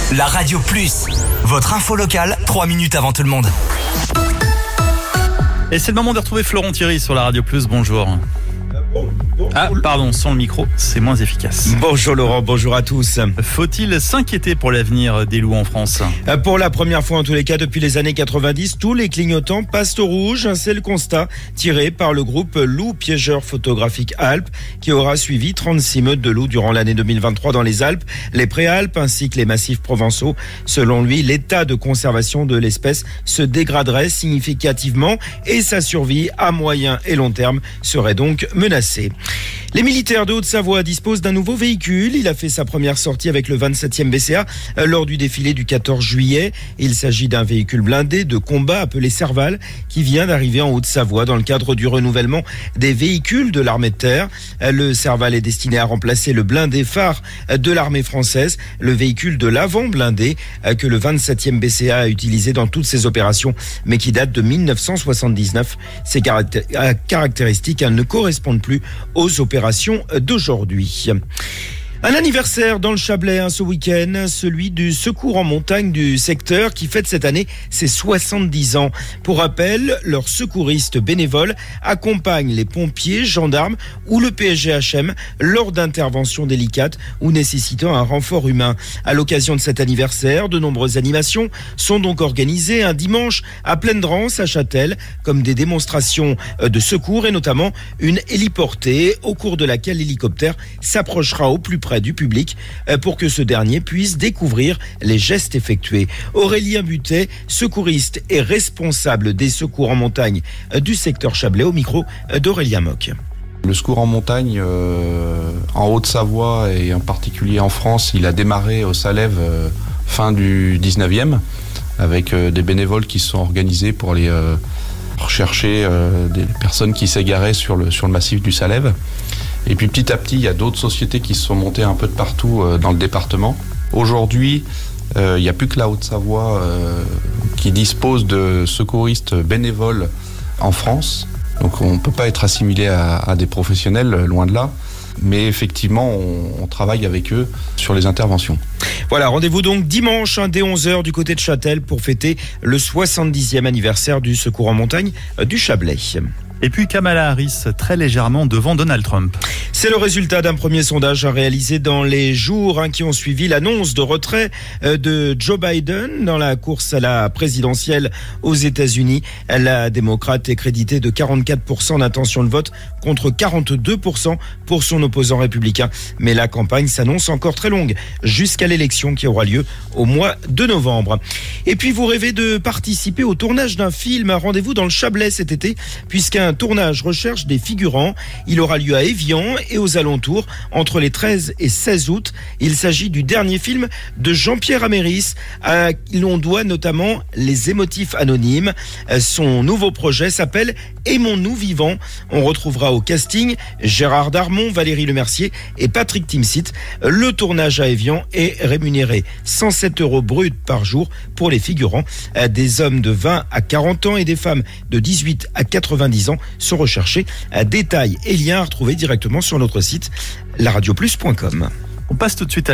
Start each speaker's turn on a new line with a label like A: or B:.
A: La Radio Plus, votre info locale, 3 minutes avant tout le monde.
B: Et c'est le moment de retrouver Florent Thierry sur la Radio Plus. Bonjour. Ah, pardon, sans le micro, c'est moins efficace.
C: Bonjour Laurent, bonjour à tous.
B: Faut-il s'inquiéter pour l'avenir des loups en France ?
C: Pour la première fois en tous les cas depuis les années 90, tous les clignotants passent au rouge. C'est le constat tiré par le groupe Loup Piégeur Photographique Alpes qui aura suivi 36 meutes de loups durant l'année 2023 dans les Alpes, les Préalpes ainsi que les massifs provençaux. Selon lui, l'état de conservation de l'espèce se dégraderait significativement et sa survie à moyen et long terme serait donc menacée. Les militaires de Haute-Savoie disposent d'un nouveau véhicule. Il a fait sa première sortie avec le 27e BCA lors du défilé du 14 juillet. Il s'agit d'un véhicule blindé de combat appelé Serval qui vient d'arriver en Haute-Savoie dans le cadre du renouvellement des véhicules de l'armée de terre. Le Serval est destiné à remplacer le blindé phare de l'armée française, le véhicule de l'avant blindé que le 27e BCA a utilisé dans toutes ses opérations mais qui date de 1979. Ces caractéristiques ne correspondent plus aux opérations d'aujourd'hui. Un anniversaire dans le Chablais ce week-end, celui du secours en montagne du secteur qui fête cette année ses 70 ans. Pour rappel, leurs secouristes bénévoles accompagnent les pompiers, gendarmes ou le PSGHM lors d'interventions délicates ou nécessitant un renfort humain. À l'occasion de cet anniversaire, de nombreuses animations sont donc organisées un dimanche à Pleine-Drance à Châtel, comme des démonstrations de secours et notamment une héliportée au cours de laquelle l'hélicoptère s'approchera au plus près du public pour que ce dernier puisse découvrir les gestes effectués. Aurélien Butet, secouriste et responsable des secours en montagne du secteur Chablais, au micro d'Aurélien Moc.
D: Le secours en montagne en Haute-Savoie et en particulier en France, il a démarré au Salève fin du 19e avec des bénévoles qui se sont organisés pour aller rechercher des personnes qui s'égaraient sur le massif du Salève. Et puis petit à petit, il y a d'autres sociétés qui se sont montées un peu de partout dans le département. Aujourd'hui, il n'y a plus que la Haute-Savoie qui dispose de secouristes bénévoles en France. Donc on ne peut pas être assimilé à des professionnels, loin de là. Mais effectivement, on travaille avec eux sur les interventions.
C: Voilà, rendez-vous donc dimanche dès 11h du côté de Châtel pour fêter le 70e anniversaire du secours en montagne du Chablais.
B: Et puis Kamala Harris, très légèrement devant Donald Trump.
C: C'est le résultat d'un premier sondage réalisé dans les jours qui ont suivi l'annonce de retrait de Joe Biden dans la course à la présidentielle aux États-Unis. La démocrate est créditée de 44% d'intention de vote contre 42% pour son opposant républicain. Mais la campagne s'annonce encore très longue jusqu'à l'élection qui aura lieu au mois de novembre. Et puis vous rêvez de participer au tournage d'un film, rendez-vous dans le Chablais cet été puisqu'un tournage recherche des figurants. Il aura lieu à Évian et aux alentours entre les 13 et 16 août. Il s'agit du dernier film de Jean-Pierre Améris. On doit notamment Les Émotifs Anonymes. Son nouveau projet s'appelle Aimons-nous vivants. On retrouvera au casting Gérard Darmon, Valérie Lemercier et Patrick Timsit. Le tournage à Évian est rémunéré 107 € brut par jour pour les figurants. Des hommes de 20 à 40 ans et des femmes de 18 à 90 ans sont recherchés. Détails et liens à retrouver directement sur notre site laradioplus.com.
B: On passe tout de suite à